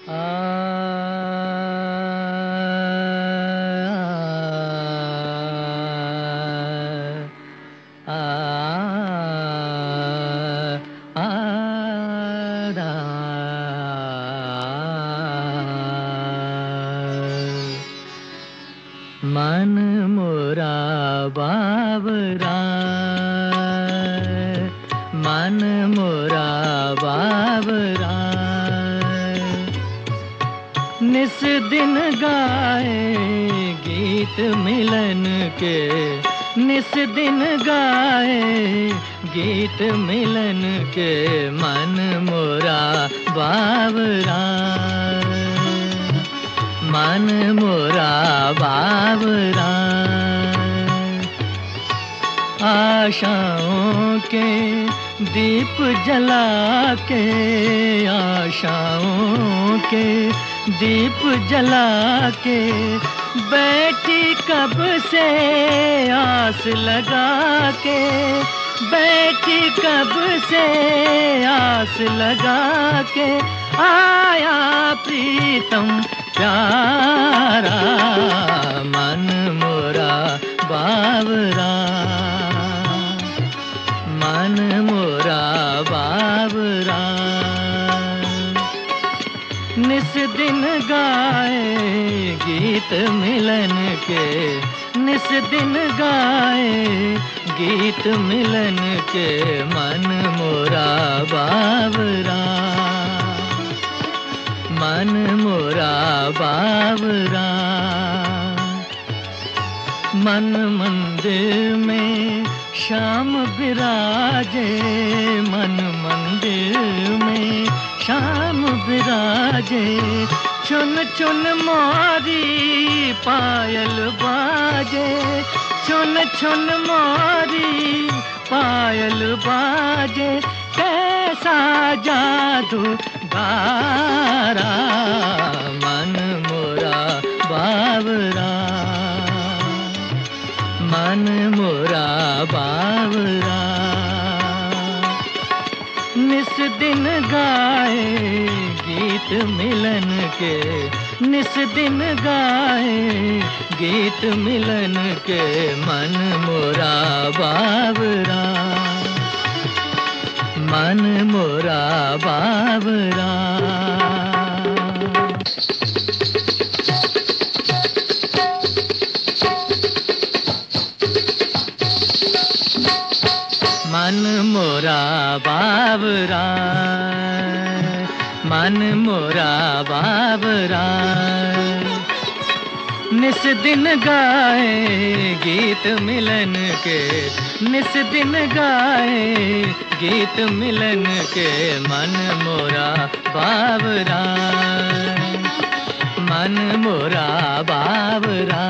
मन मोरा बावरा, मन मोरा बावरा, निस दिन गाए गीत मिलन के, निस दिन गाए गीत मिलन के, मन मोरा बावरा, मन मोरा बावरा। आशाओं के दीप जला के, आशाओं के दीप जला के, बैठी कब से आस लगा के, बैठी कब से आस लगा के, आया प्रीतम प्यारा, मन मोरा बावरा, मन मोरा बावरा। निस दिन गाए गीत मिलन के, निस दिन गाए गीत मिलन के, मन मोरा बावरा, मन मोरा बावरा। मन मंदिर में श्याम विराजे, मन मंदिर में श्याम विराजे, चुन चुन मोरी पायल बाजे, चुन चुन मोरी पायल बाजे, कैसा जादू गारा, मन मोरा बावरा, मन मोरा बावरा। निस दिन गाए गीत मिलन के, निस दिन गाए गीत मिलन के, मन मोरा बावरा, मन मोरा बावरा। मन मोरा बावरा, मन मोरा बावरा। निस दिन गाए गीत मिलन के, निस दिन गाए गीत मिलन के, मन मोरा बावरा, मन मोरा बावरा।